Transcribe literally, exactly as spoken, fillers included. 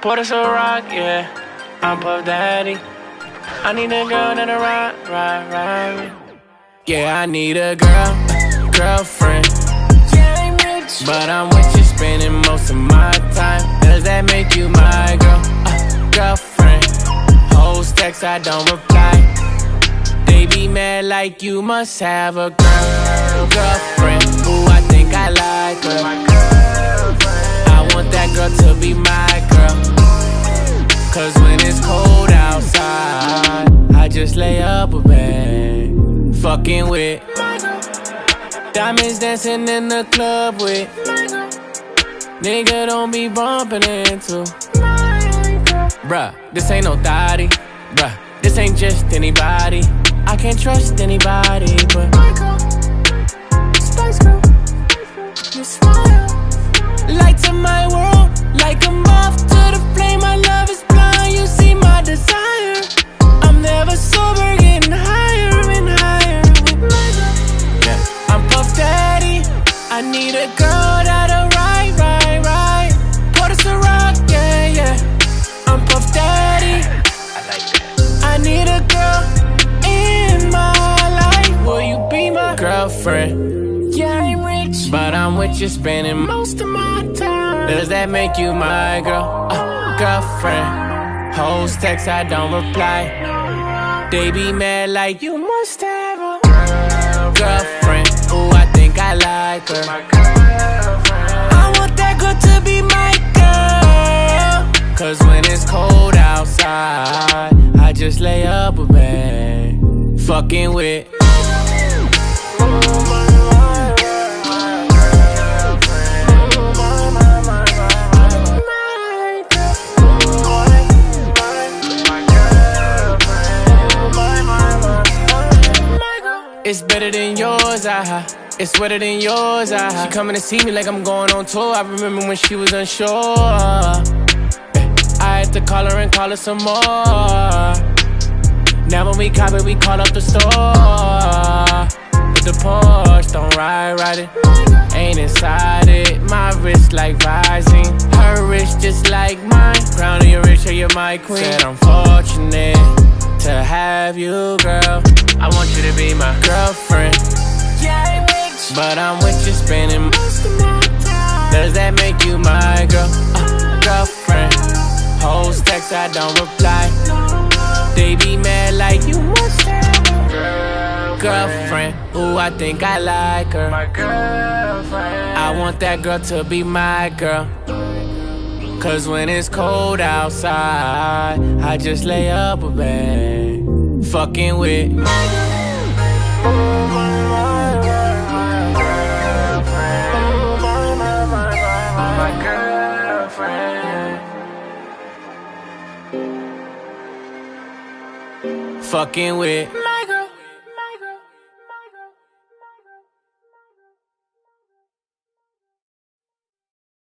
Put us a rock, yeah. I'm Puff Daddy. I need a girl that'll ride, ride, ride. Yeah, I need a girl, girlfriend. Yeah, I'm rich, but I'm with you spending most of my time. Does that make you my girl, uh, girlfriend? Hoes text, I don't reply. They be mad like you must have a girl, girlfriend. Ooh, I think I like her. I want that girl to be my girl. Cause when it's cold outside, I just lay up a bed, fucking with diamonds dancing in the club with nigga don't be bumping into. Bruh, this ain't no thotty. Bruh, this ain't just anybody. I can't trust anybody, but Spice Girl, you smile. Light to my world, like a moth to the flame. My love is blind, you see my desire. I'm never sober, getting higher and higher with my girl. Yeah, I'm Puff Daddy. I need a girl that'll ride, ride, ride. Put us a rock, yeah, yeah. I'm Puff Daddy. I like that. I need a girl in my life. Will you be my girlfriend? Yeah, I'm rich, but I'm with you spending most of my time. Does that make you my girl, uh, girlfriend? Hoes text, I don't reply. They be mad like you must have a girlfriend. Ooh, I think I like her. I want that girl to be my girl. Cause when it's cold outside, I just lay up a bed, fucking with it's better than yours, ah. It's wetter than yours, ah. She coming to see me like I'm going on tour. I remember when she was unsure. I had to call her and call her some more. Now when we cop it, we call up the store. But the Porsche don't ride, ride it. Ain't inside it. My wrist like Visine. Her wrist just like mine. Crown of your rich, or you're my queen. Said I'm fortunate to have you, girl. I want you to be my girlfriend. Yeah, I'm rich, but I'm with you spending most of my time. Does that make you my girl, uh, girlfriend? Hoes text, I don't reply. They be mad like you must have a girlfriend. Ooh, I think I like her. My girlfriend. I want that girl to be my girl. Cause when it's cold outside, I just lay up a bed, fucking with my girlfriend. Fucking with